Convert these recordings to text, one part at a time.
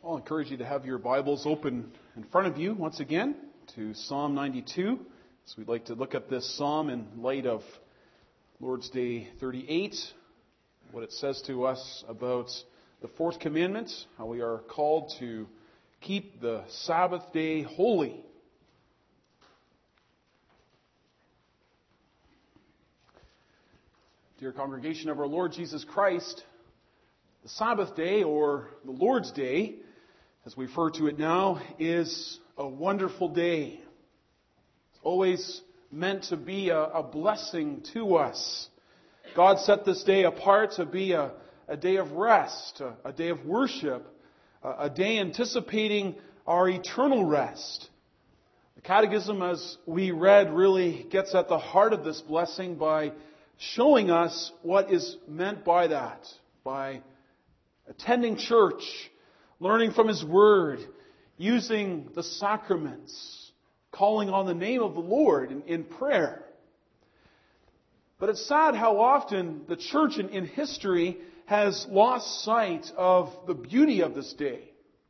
I'll encourage you to have your Bibles open in front of you once again to Psalm 92. So we'd like to look at this psalm in light of Lord's Day 38, what it says to us about the fourth commandment, how we are called to keep the Sabbath day holy. Dear congregation of our Lord Jesus Christ, the Sabbath day, or the Lord's Day, as we refer to it now, is a wonderful day. It's always meant to be a blessing to us. God set this day apart to be a day of rest, a day of worship, a day anticipating our eternal rest. The Catechism, as we read, really gets at the heart of this blessing by showing us what is meant by that, by attending church, learning from His Word, using the sacraments, calling on the name of the Lord in prayer. But it's sad how often the church in history has lost sight of the beauty of this day.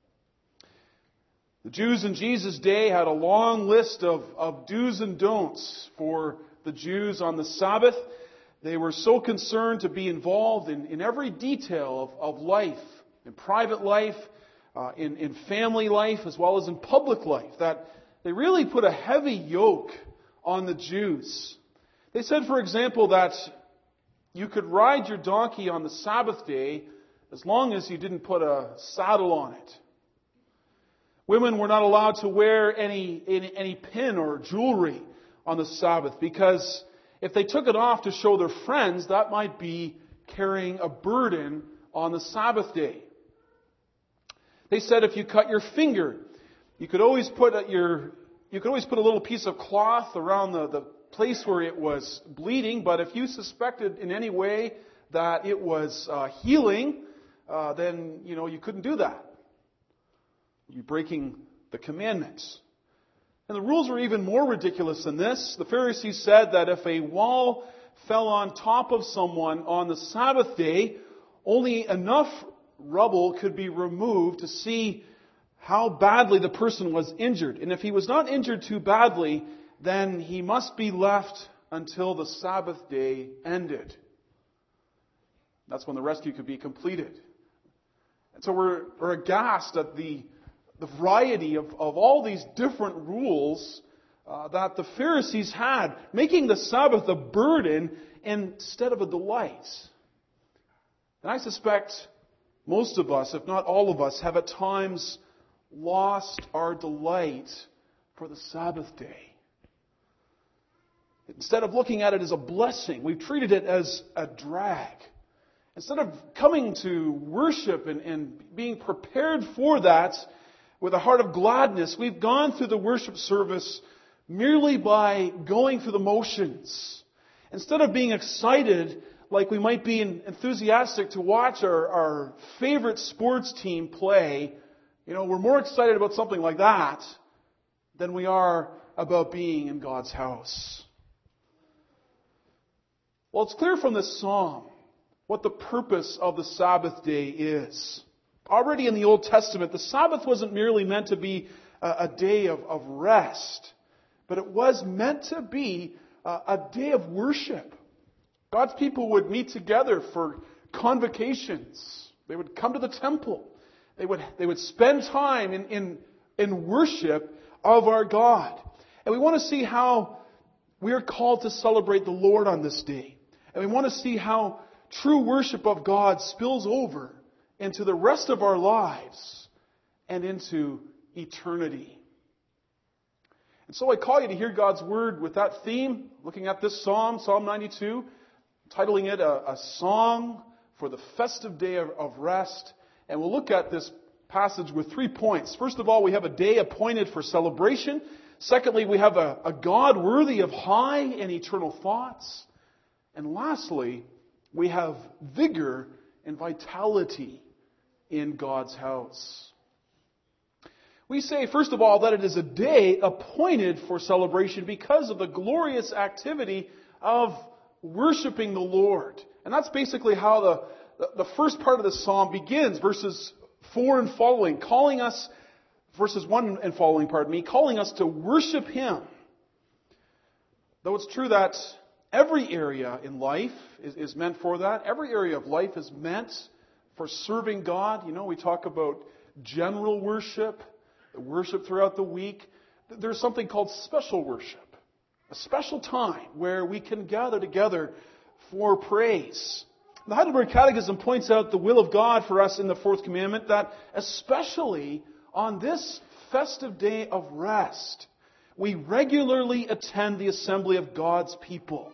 The Jews in Jesus' day had a long list of do's and don'ts for the Jews on the Sabbath. They were so concerned to be involved in every detail of life, in private life, in family life, as well as in public life, that they really put a heavy yoke on the Jews. They said, for example, that you could ride your donkey on the Sabbath day as long as you didn't put a saddle on it. Women were not allowed to wear any pin or jewelry on the Sabbath because if they took it off to show their friends, that might be carrying a burden on the Sabbath day. They said if you cut your finger, you could always put a little piece of cloth around the place where it was bleeding, but if you suspected in any way that it was healing, then you couldn't do that. You're breaking the commandments. And the rules were even more ridiculous than this. The Pharisees said that if a wall fell on top of someone on the Sabbath day, only enough rubble could be removed to see how badly the person was injured. And if he was not injured too badly, then he must be left until the Sabbath day ended. That's when the rescue could be completed. And so we're aghast at the variety of all these different rules that the Pharisees had, making the Sabbath a burden instead of a delight. And I suspect most of us, if not all of us, have at times lost our delight for the Sabbath day. Instead of looking at it as a blessing, we've treated it as a drag. Instead of coming to worship and being prepared for that with a heart of gladness, we've gone through the worship service merely by going through the motions. Instead of being excited, like we might be enthusiastic to watch our favorite sports team play, we're more excited about something like that than we are about being in God's house. Well, it's clear from this psalm what the purpose of the Sabbath day is. Already in the Old Testament, the Sabbath wasn't merely meant to be a day of rest, but it was meant to be a day of worship. God's people would meet together for convocations. They would come to the temple. They would spend time in worship of our God. And we want to see how we are called to celebrate the Lord on this day. And we want to see how true worship of God spills over into the rest of our lives and into eternity. And so I call you to hear God's Word with that theme, looking at this psalm, Psalm 92, titling it a song for the festive day of rest. And we'll look at this passage with 3 points. First of all, we have a day appointed for celebration. Secondly, we have a God worthy of high and eternal thoughts. And lastly, we have vigor and vitality in God's house. We say, first of all, that it is a day appointed for celebration because of the glorious activity of worshiping the Lord. And that's basically how the first part of the psalm begins, verses 4 and following, calling us, verses 1 and following, calling us to worship Him. Though it's true that every area in life is meant for that. Every area of life is meant for serving God. You know, we talk about general worship, worship throughout the week. There's something called special worship, a special time where we can gather together for praise. The Heidelberg Catechism points out the will of God for us in the fourth commandment, that especially on this festive day of rest, we regularly attend the assembly of God's people.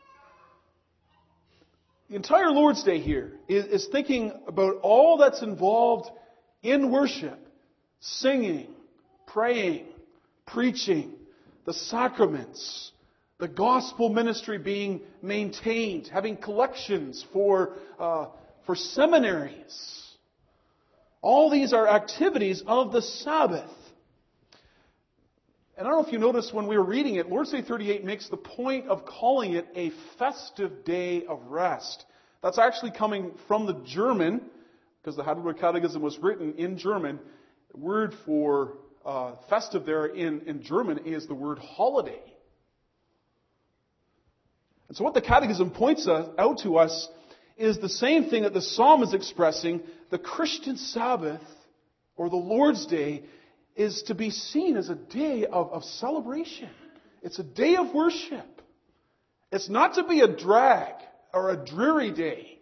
The entire Lord's Day here is thinking about all that's involved in worship: singing, praying, preaching, the sacraments, the gospel ministry being maintained, having collections for seminaries. All these are activities of the Sabbath. And I don't know if you noticed when we were reading it, Lord's Day 38 makes the point of calling it a festive day of rest. That's actually coming from the German, because the Heidelberg Catechism was written in German. The word for festive there in German is the word holiday. And so what the Catechism points out to us is the same thing that the Psalm is expressing. The Christian Sabbath, or the Lord's Day, is to be seen as a day of celebration. It's a day of worship. It's not to be a drag or a dreary day.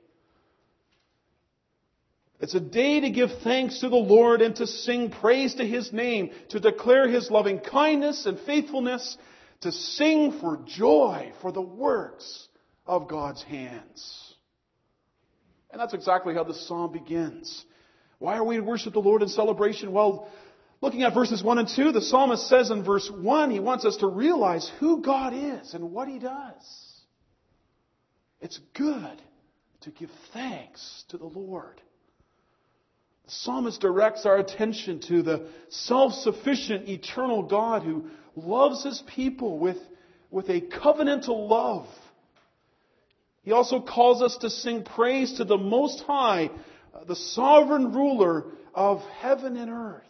It's a day to give thanks to the Lord and to sing praise to His name, to declare His loving kindness and faithfulness, to sing for joy for the works of God's hands. And that's exactly how the psalm begins. Why are we to worship the Lord in celebration? Well, looking at verses 1 and 2, the psalmist says in verse 1, he wants us to realize who God is and what He does. It's good to give thanks to the Lord. The psalmist directs our attention to the self-sufficient, eternal God who loves His people with a covenantal love. He also calls us to sing praise to the Most High, the sovereign ruler of heaven and earth.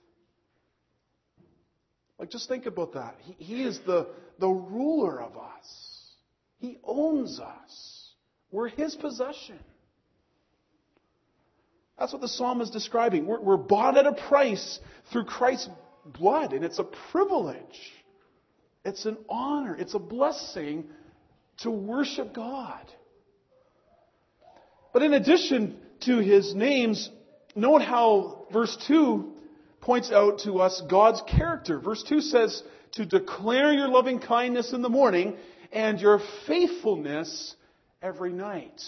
Like, just think about that. He is the ruler of us. He owns us. We're His possession. That's what the psalm is describing. We're bought at a price through Christ's blood, and it's a privilege. It's an honor. It's a blessing to worship God. But in addition to His names, note how verse 2 points out to us God's character. Verse 2 says, to declare your loving kindness in the morning and your faithfulness every night.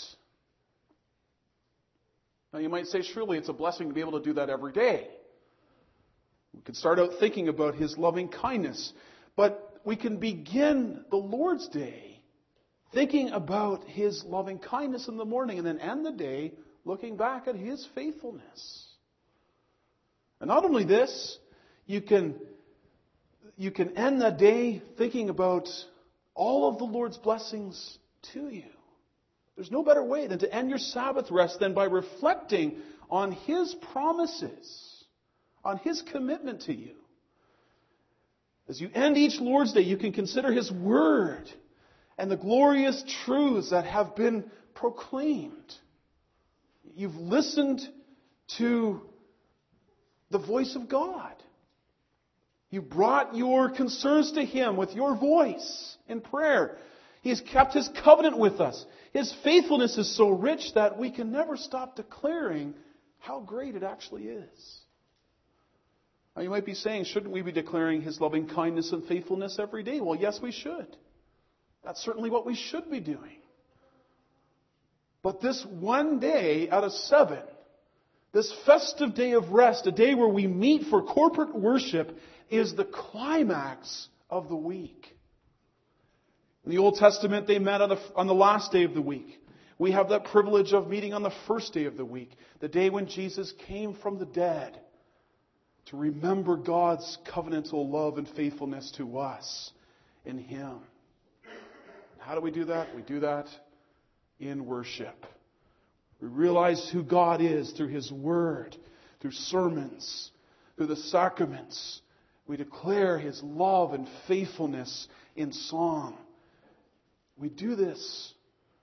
Now you might say, surely it's a blessing to be able to do that every day. We could start out thinking about His loving kindness. But we can begin the Lord's Day thinking about His loving kindness in the morning and then end the day looking back at His faithfulness. And not only this, you can end the day thinking about all of the Lord's blessings to you. There's no better way than to end your Sabbath rest than by reflecting on His promises, on His commitment to you. As you end each Lord's Day, you can consider His Word and the glorious truths that have been proclaimed. You've listened to the voice of God. You brought your concerns to Him with your voice in prayer. He has kept His covenant with us. His faithfulness is so rich that we can never stop declaring how great it actually is. Now you might be saying, shouldn't we be declaring His loving kindness and faithfulness every day? Well, yes, we should. That's certainly what we should be doing. But this one day out of 7, this festive day of rest, a day where we meet for corporate worship, is the climax of the week. In the Old Testament, they met on the last day of the week. We have that privilege of meeting on the first day of the week, the day when Jesus came from the dead, to remember God's covenantal love and faithfulness to us in Him. How do we do that? We do that in worship. We realize who God is through His Word, through sermons, through the sacraments. We declare His love and faithfulness in song. We do this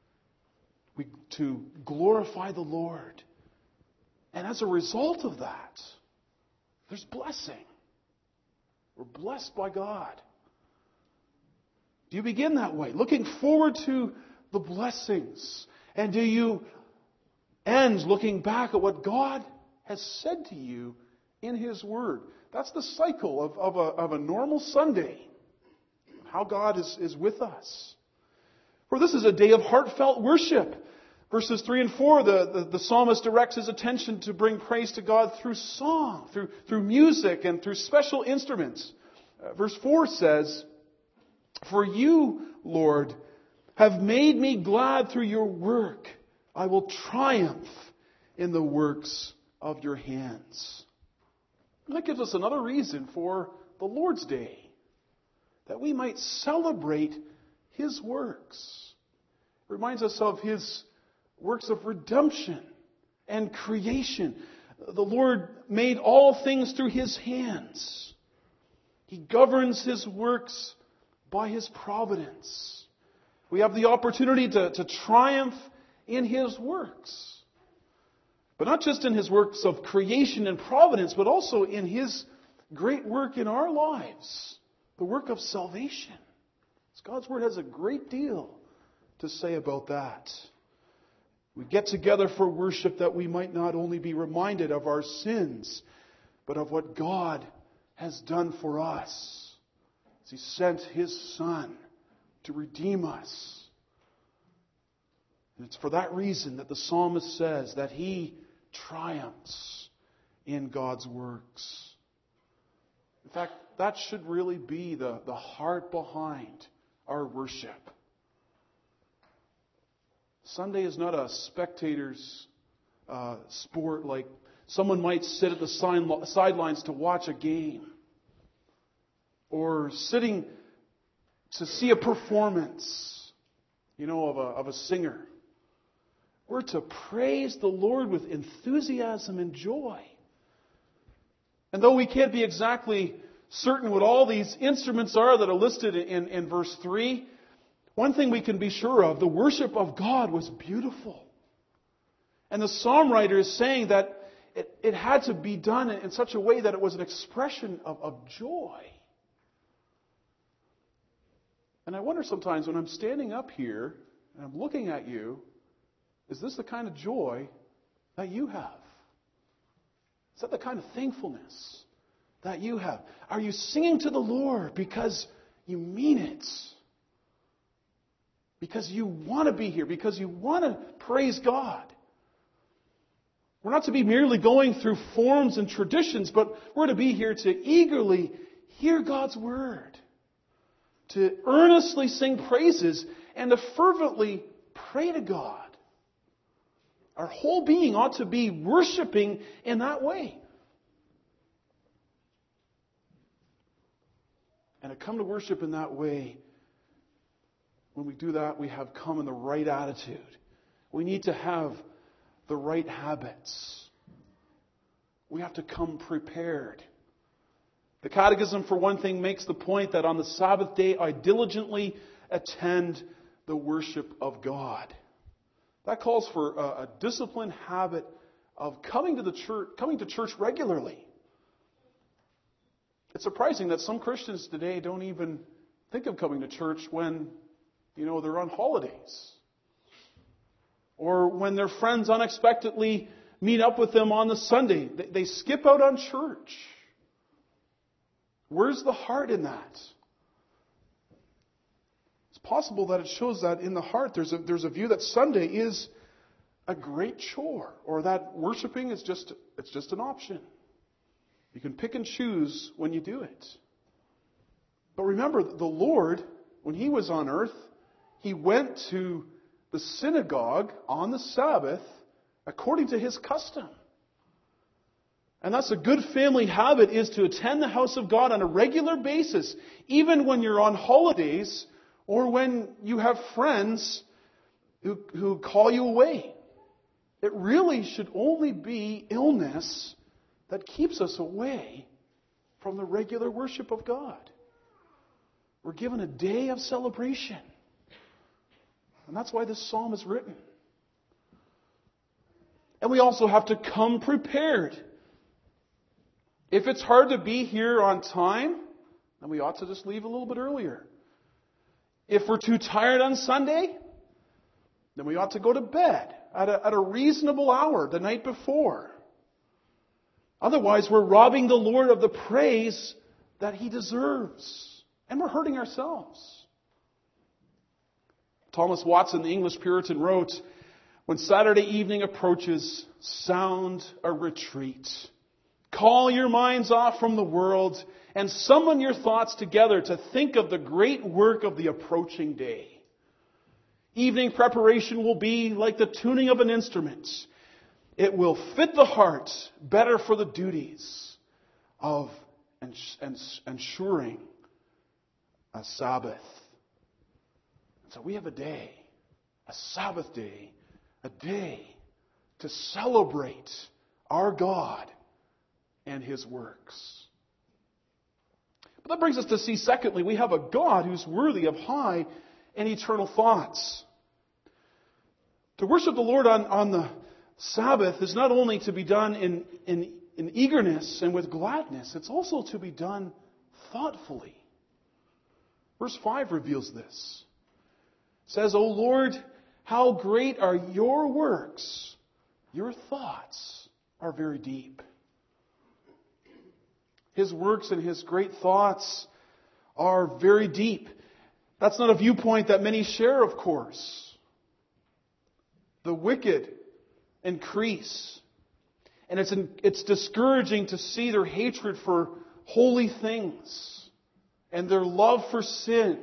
to glorify the Lord. And as a result of that, there's blessing. We're blessed by God. Do you begin that way, looking forward to the blessings? And do you end looking back at what God has said to you in His Word? That's the cycle of a normal Sunday. How God is with us. For this is a day of heartfelt worship. Verses 3 and 4, the psalmist directs his attention to bring praise to God through song, through music, and through special instruments. Verse 4 says, "For you, Lord, have made me glad through your work. I will triumph in the works of your hands." And that gives us another reason for the Lord's Day, that we might celebrate His works. It reminds us of His works of redemption and creation. The Lord made all things through His hands. He governs His works by His providence. We have the opportunity to triumph in His works. But not just in His works of creation and providence, but also in His great work in our lives, the work of salvation. God's Word has a great deal to say about that. We get together for worship that we might not only be reminded of our sins, but of what God has done for us, as He sent His Son to redeem us. And it's for that reason that the psalmist says that he triumphs in God's works. In fact, that should really be the heart behind our worship. Sunday is not a spectator's sport like someone might sit at the sidelines to watch a game, or sitting to see a performance, of a singer. We're to praise the Lord with enthusiasm and joy. And though we can't be exactly certain what all these instruments are that are listed in verse 3, one thing we can be sure of, the worship of God was beautiful. And the psalm writer is saying that it had to be done in such a way that it was an expression of joy. And I wonder sometimes when I'm standing up here and I'm looking at you, is this the kind of joy that you have? Is that the kind of thankfulness that you have? Are you singing to the Lord because you mean it? Because you want to be here, because you want to praise God. We're not to be merely going through forms and traditions, but we're to be here to eagerly hear God's Word, to earnestly sing praises, and to fervently pray to God. Our whole being ought to be worshiping in that way. And to come to worship in that way, when we do that, we have come in the right attitude. We need to have the right habits. We have to come prepared. The Catechism, for one thing, makes the point that on the Sabbath day, I diligently attend the worship of God. That calls for a disciplined habit of coming to church regularly. It's surprising that some Christians today don't even think of coming to church when, they're on holidays, or when their friends unexpectedly meet up with them on the Sunday. They skip out on church. Where's the heart in that? It's possible that it shows that in the heart there's a view that Sunday is a great chore, or that worshiping is just an option. You can pick and choose when you do it. But remember, the Lord, when He was on earth, He went to the synagogue on the Sabbath according to His custom. And that's a good family habit, is to attend the house of God on a regular basis, even when you're on holidays or when you have friends who call you away. It really should only be illness that keeps us away from the regular worship of God. We're given a day of celebration. And that's why this psalm is written. And we also have to come prepared. If it's hard to be here on time, then we ought to just leave a little bit earlier. If we're too tired on Sunday, then we ought to go to bed at a reasonable hour the night before. Otherwise, we're robbing the Lord of the praise that He deserves. And we're hurting ourselves. Thomas Watson, the English Puritan, wrote, "When Saturday evening approaches, sound a retreat. Call your minds off from the world and summon your thoughts together to think of the great work of the approaching day. Evening preparation will be like the tuning of an instrument. It will fit the heart better for the duties of ensuring a Sabbath." So we have a day, a Sabbath day, a day to celebrate our God and His works. But that brings us to see, secondly, we have a God who's worthy of high and eternal thoughts. To worship the Lord on the Sabbath is not only to be done in eagerness and with gladness, it's also to be done thoughtfully. Verse 5 reveals this. It says, "O Lord, how great are your works! Your thoughts are very deep." His works and His great thoughts are very deep. That's not a viewpoint that many share, of course. The wicked increase. And it's discouraging to see their hatred for holy things and their love for sin.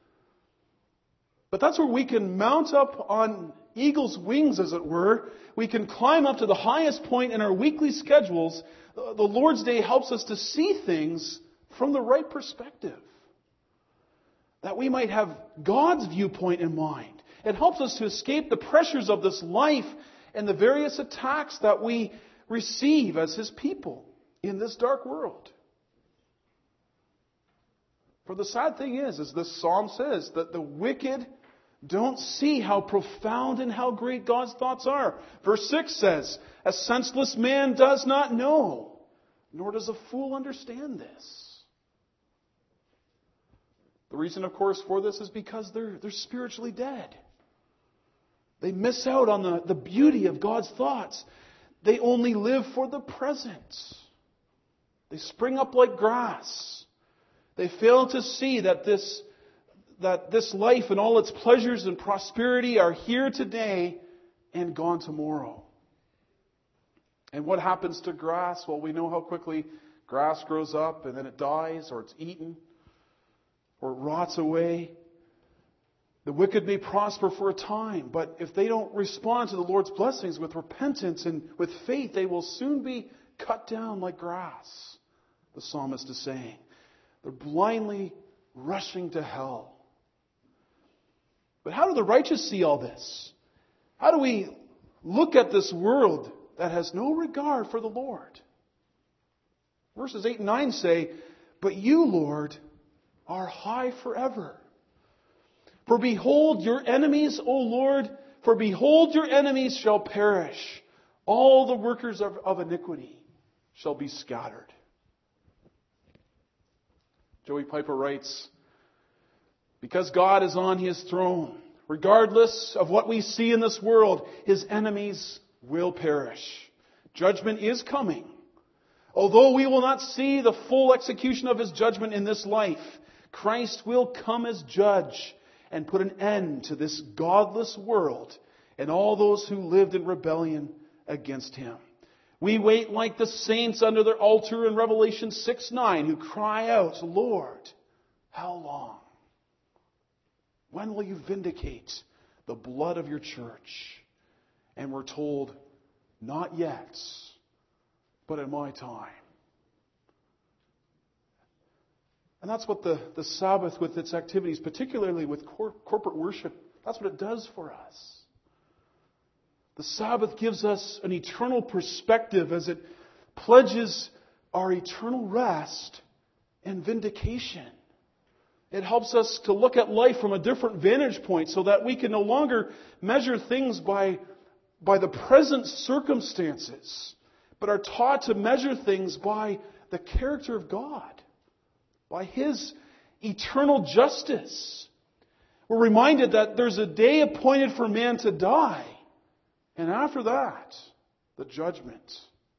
But that's where we can mount up on eagle's wings, as it were. We can climb up to the highest point in our weekly schedules. The Lord's Day helps us to see things from the right perspective. That we might have God's viewpoint in mind. It helps us to escape the pressures of this life and the various attacks that we receive as His people in this dark world. For the sad thing is, as this psalm says, that the wicked don't see how profound and how great God's thoughts are. Verse 6 says, "A senseless man does not know, nor does a fool understand this." The reason, of course, for this is because they're spiritually dead. They miss out on the beauty of God's thoughts. They only live for the present. They spring up like grass. They fail to see that this life and all its pleasures and prosperity are here today and gone tomorrow. And what happens to grass? Well, we know how quickly grass grows up and then it dies, or it's eaten, or it rots away. The wicked may prosper for a time, but if they don't respond to the Lord's blessings with repentance and with faith, they will soon be cut down like grass, the psalmist is saying. They're blindly rushing to hell. But how do the righteous see all this? How do we look at this world that has no regard for the Lord? Verses 8 and 9 say, "But you, Lord, are high forever. For behold your enemies, O Lord, for behold your enemies shall perish. All the workers of iniquity shall be scattered." Joey Piper writes, "Because God is on His throne, regardless of what we see in this world, His enemies will perish. Judgment is coming. Although we will not see the full execution of His judgment in this life, Christ will come as judge and put an end to this godless world and all those who lived in rebellion against Him. We wait like the saints under their altar in Revelation 6:9 who cry out, 'Lord, how long? When will you vindicate the blood of your church?' And we're told, 'Not yet, but in my time.'" And that's what the Sabbath with its activities, particularly with corporate worship, that's what it does for us. The Sabbath gives us an eternal perspective as it pledges our eternal rest and vindication. It helps us to look at life from a different vantage point so that we can no longer measure things by the present circumstances, but are taught to measure things by the character of God, by His eternal justice. We're reminded that there's a day appointed for man to die, and after that, the judgment.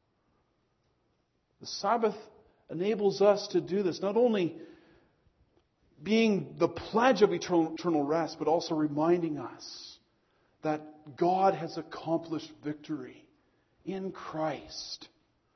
The Sabbath enables us to do this, not only being the pledge of eternal rest, but also reminding us that God has accomplished victory in Christ.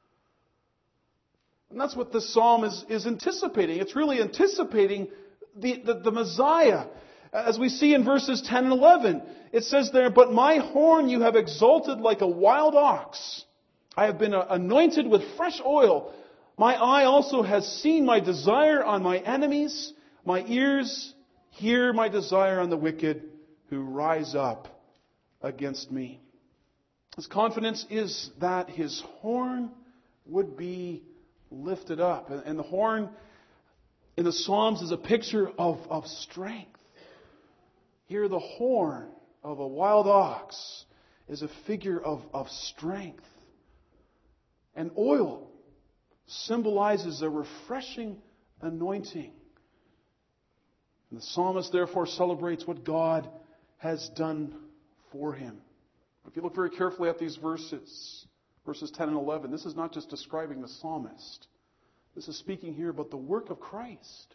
And that's what this psalm is anticipating. It's really anticipating the Messiah. As we see in verses 10 and 11, it says there, "But my horn you have exalted like a wild ox. I have been anointed with fresh oil. My eye also has seen my desire on my enemies. My ears hear my desire on the wicked who rise up against me." His confidence is that his horn would be lifted up. And the horn in the Psalms is a picture of strength. Here the horn of a wild ox is a figure of strength. And oil symbolizes a refreshing anointing. And the psalmist therefore celebrates what God has done for him. If you look very carefully at these verses 10 and 11, this is not just describing the psalmist. This is speaking here about the work of Christ.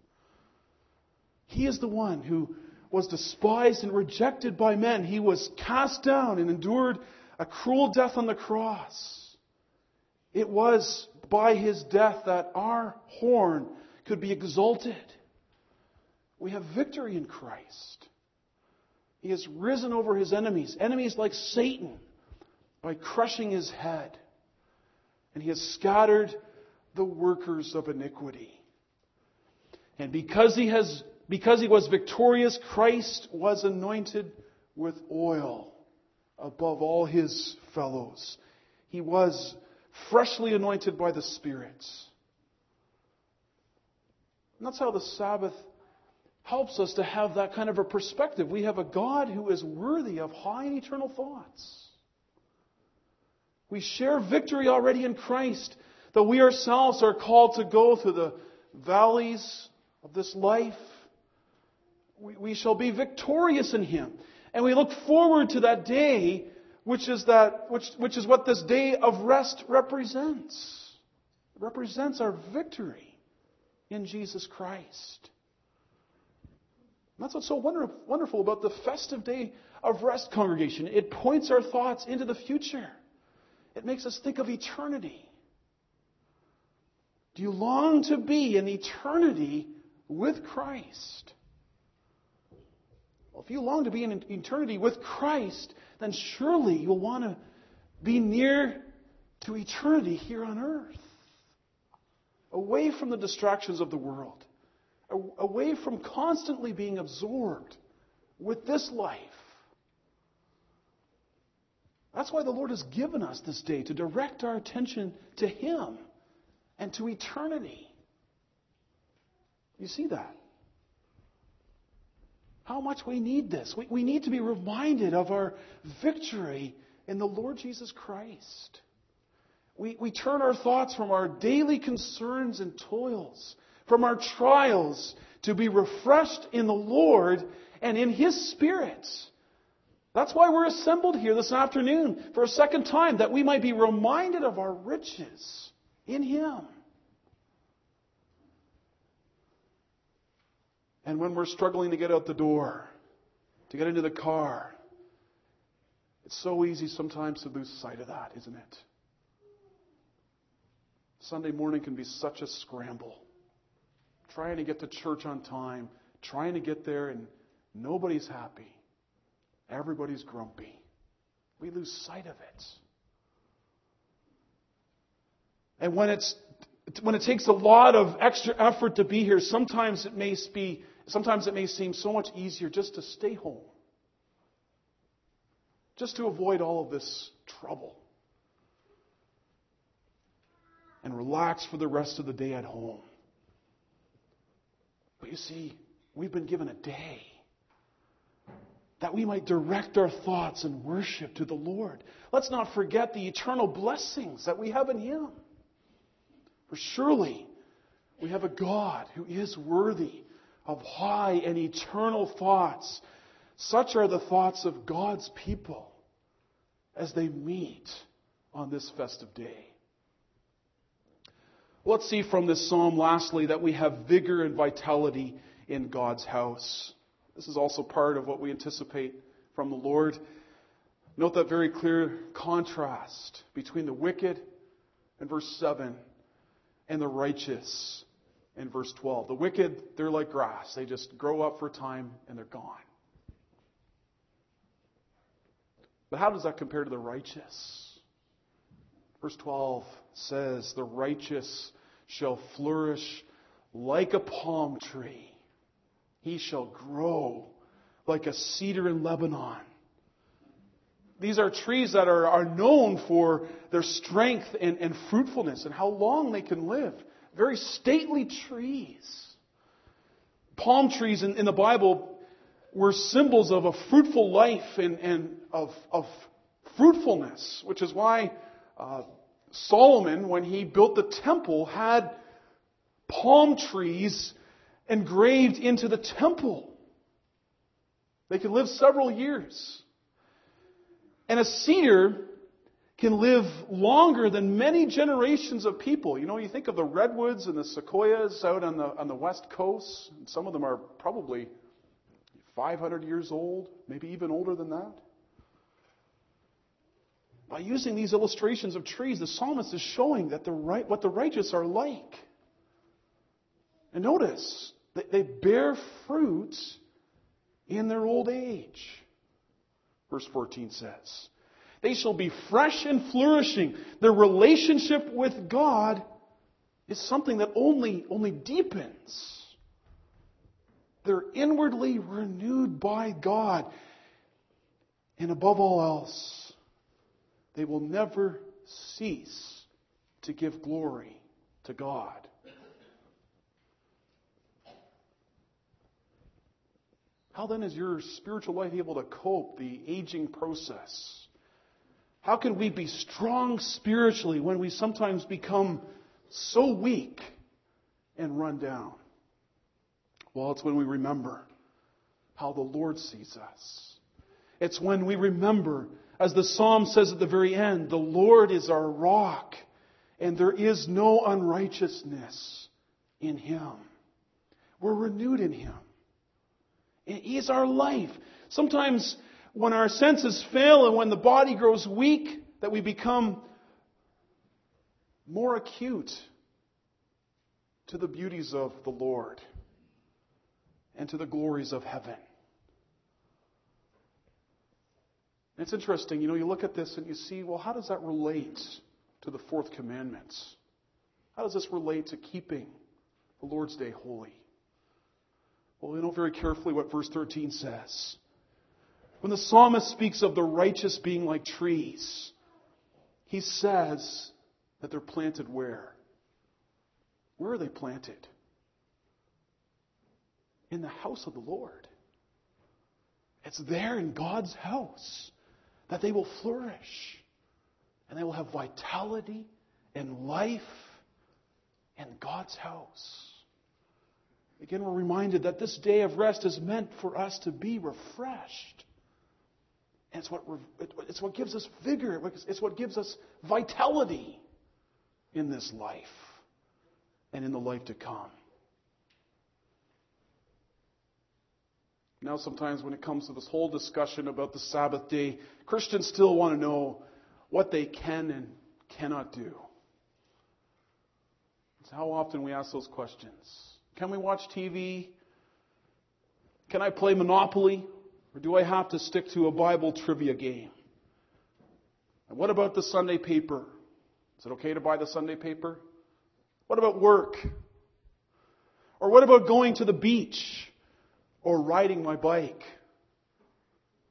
He is the one who was despised and rejected by men. He was cast down and endured a cruel death on the cross. It was by His death that our horn could be exalted. We have victory in Christ. He has risen over His enemies like Satan, by crushing his head. And He has scattered the workers of iniquity. And because He was victorious, Christ was anointed with oil above all His fellows. He was freshly anointed by the Spirit. And that's how the Sabbath helps us to have that kind of a perspective. We have a God who is worthy of high and eternal thoughts. We share victory already in Christ, though we ourselves are called to go through the valleys of this life. We shall be victorious in Him. And we look forward to that day, which is what this day of rest represents. It represents our victory in Jesus Christ. And that's what's so wonderful about the festive day of rest, congregation. It points our thoughts into the future. It makes us think of eternity. Do you long to be in eternity with Christ? Well, if you long to be in eternity with Christ, then surely you'll want to be near to eternity here on earth. Away from the distractions of the world. Away from constantly being absorbed with this life. That's why the Lord has given us this day, to direct our attention to Him and to eternity. You see that? How much we need this. We need to be reminded of our victory in the Lord Jesus Christ. We turn our thoughts from our daily concerns and toils, from our trials, to be refreshed in the Lord and in His Spirit. That's why we're assembled here this afternoon for a second time, that we might be reminded of our riches in Him. And when we're struggling to get out the door, to get into the car, it's so easy sometimes to lose sight of that, isn't it? Sunday morning can be such a scramble. Trying to get to church on time, trying to get there, and nobody's happy. Everybody's grumpy. We lose sight of it. And when it takes a lot of extra effort to be here, sometimes it may seem so much easier just to stay home. Just to avoid all of this trouble. and relax for the rest of the day at home. But you see, we've been given a day that we might direct our thoughts and worship to the Lord. Let's not forget the eternal blessings that we have in Him. For surely we have a God who is worthy of high and eternal thoughts. Such are the thoughts of God's people as they meet on this festive day. Let's see from this psalm, lastly, that we have vigor and vitality in God's house. This is also part of what we anticipate from the Lord. Note that very clear contrast between the wicked in verse 7 and the righteous in verse 12. The wicked, they're like grass. They just grow up for a time and they're gone. But how does that compare to the righteous? Verse 12 says, the righteous shall flourish like a palm tree. He shall grow like a cedar in Lebanon. These are trees that are known for their strength and fruitfulness and how long they can live. Very stately trees. Palm trees in the Bible were symbols of a fruitful life and of fruitfulness, which is why Solomon, when he built the temple, had palm trees engraved into the temple. They can live several years. And a cedar can live longer than many generations of people. You know, you think of the redwoods and the sequoias out on the west coast. And some of them are probably 500 years old, maybe even older than that. By using these illustrations of trees, the psalmist is showing that what the righteous are like. And notice, they bear fruit in their old age. Verse 14 says, they shall be fresh and flourishing. Their relationship with God is something that only deepens. They're inwardly renewed by God. And above all else, they will never cease to give glory to God. How then is your spiritual life able to cope the aging process? How can we be strong spiritually when we sometimes become so weak and run down? Well, it's when we remember how the Lord sees us. It's when we remember, as the psalm says at the very end, the Lord is our rock, and there is no unrighteousness in Him. We're renewed in Him. He is our life. Sometimes when our senses fail and when the body grows weak, that we become more acute to the beauties of the Lord and to the glories of heaven. And it's interesting, you look at this and you see, well, how does that relate to the fourth commandment? How does this relate to keeping the Lord's Day holy? Well, we know very carefully what verse 13 says. When the psalmist speaks of the righteous being like trees, he says that they're planted where? Where are they planted? In the house of the Lord. It's there in God's house that they will flourish. And they will have vitality and life in God's house. Again, we're reminded that this day of rest is meant for us to be refreshed. And it's what gives us vigor. It's what gives us vitality in this life and in the life to come. Now, sometimes when it comes to this whole discussion about the Sabbath day, Christians still want to know what they can and cannot do. It's how often we ask those questions. Can we watch TV? Can I play Monopoly? Or do I have to stick to a Bible trivia game? And what about the Sunday paper? Is it okay to buy the Sunday paper? What about work? Or what about going to the beach? Or riding my bike?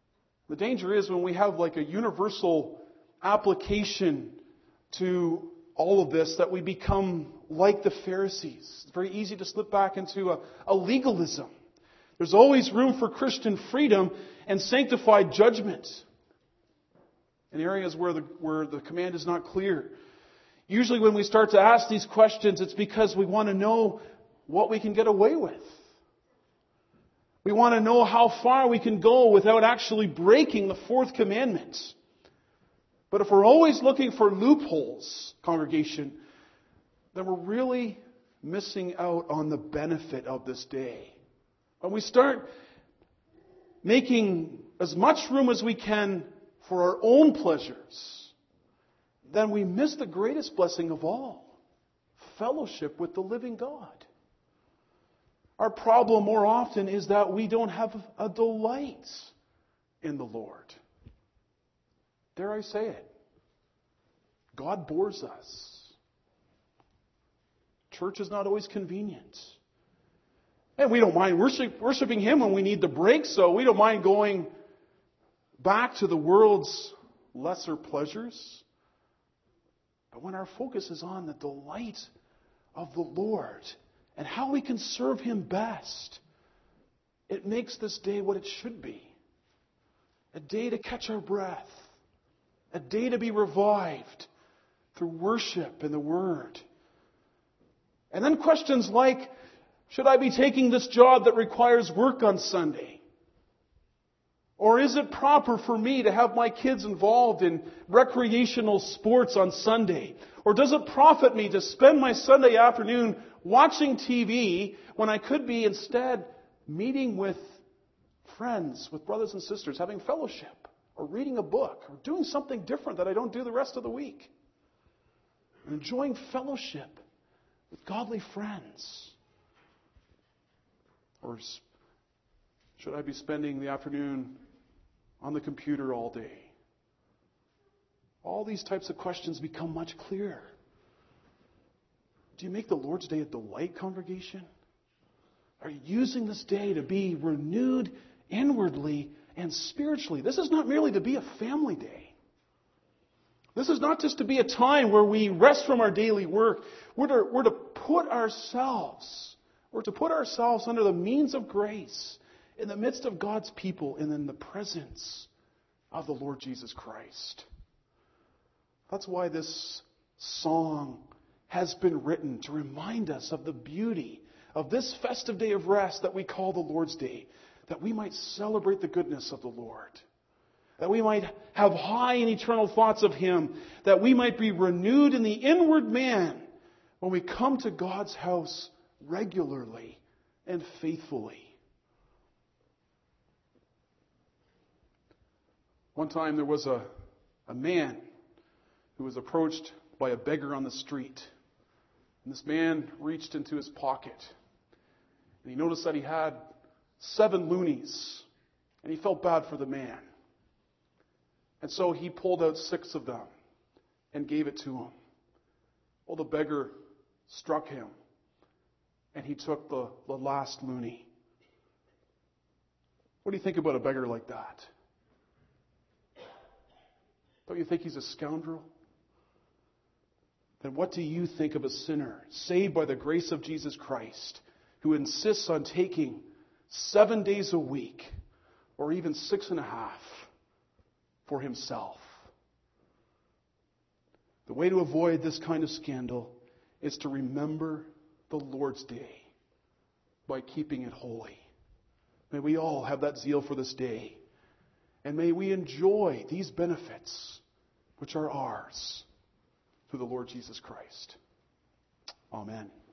The danger is when we have like a universal application to all of this that we become like the Pharisees. It's very easy to slip back into a legalism. There's always room for Christian freedom and sanctified judgment in areas where the command is not clear. Usually when we start to ask these questions, it's because we want to know what we can get away with. We want to know how far we can go without actually breaking the fourth commandment. But if we're always looking for loopholes, congregation, then we're really missing out on the benefit of this day. When we start making as much room as we can for our own pleasures, then we miss the greatest blessing of all, fellowship with the living God. Our problem more often is that we don't have a delight in the Lord. Dare I say it? God bores us. Church is not always convenient. And we don't mind worshiping Him when we need the break, so we don't mind going back to the world's lesser pleasures. But when our focus is on the delight of the Lord and how we can serve Him best, it makes this day what it should be. A day to catch our breath. A day to be revived through worship and the Word. And then questions like, should I be taking this job that requires work on Sunday? Or is it proper for me to have my kids involved in recreational sports on Sunday? Or does it profit me to spend my Sunday afternoon watching TV when I could be instead meeting with friends, with brothers and sisters, having fellowship, or reading a book, or doing something different that I don't do the rest of the week? And enjoying fellowship with godly friends. Or should I be spending the afternoon on the computer all day? All these types of questions become much clearer. Do you make the Lord's Day a delight, congregation? Are you using this day to be renewed inwardly and spiritually? This is not merely to be a family day. This is not just to be a time where we rest from our daily work. We're to put ourselves under the means of grace in the midst of God's people and in the presence of the Lord Jesus Christ. That's why this song has been written, to remind us of the beauty of this festive day of rest that we call the Lord's Day, that we might celebrate the goodness of the Lord, that we might have high and eternal thoughts of Him, that we might be renewed in the inward man when we come to God's house regularly and faithfully. One time there was a man who was approached by a beggar on the street. And this man reached into his pocket. And he noticed that he had 7 loonies. And he felt bad for the man. And so he pulled out 6 of them and gave it to him. Well, the beggar struck him. And he took the last loonie. What do you think about a beggar like that? Don't you think he's a scoundrel? Then what do you think of a sinner saved by the grace of Jesus Christ who insists on taking 7 days a week or even 6.5 for himself? The way to avoid this kind of scandal is to remember the Lord's Day by keeping it holy. May we all have that zeal for this day. And may we enjoy these benefits which are ours through the Lord Jesus Christ. Amen.